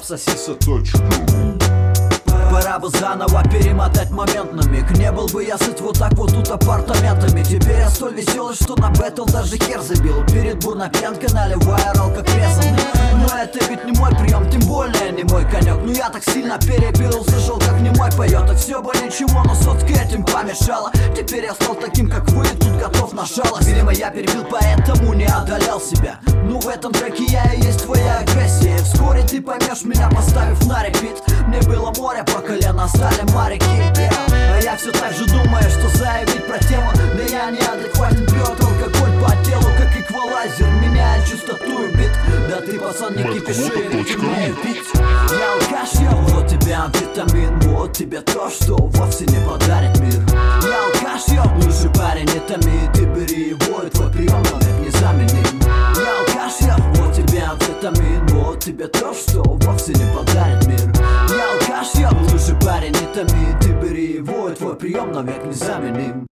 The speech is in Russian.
sosisa.ru. Пора бы заново перемотать момент на миг. Не был бы я сыт вот так вот тут апартаментами. Теперь я столь веселый, что на бэтл даже хер забил. Перед бурной пьянкой наливаю ролл как резанный. Но это ведь не мой прием, тем более не мой конек. Но я так сильно перебил, слышал, как не мой поет. И все бы ничего, но сотка этим помешала. Теперь я стал таким, как вы, тут готов на шалость. Видимо, я перебил, поэтому не одолел себя. Ну в этом треке я и есть твоя агрессия. И вскоре ты поймешь меня, поставив на репит. Мне было море по колено, стали моряки, а я все так же думаю, что заявить про тему. Да я неадекватен, пьет алкоголь по телу, как эквалайзер, меняет частоту и бит. Да ты, пацан, не кипиши, начинаю пить. Я алкаш, я вот тебе амфетамин, вот тебе то, что вовсе не подарит мир. Я алкаш, я лучший парень, не томи, ты бери его, и твой прием навек незаменим. Я алкаш, я вот тебе амфетамин, вот тебе то, что вовсе не подарит мир. Я алкаш, я лучший парень, не томи, ты бери его, и твой прием навек незаменим.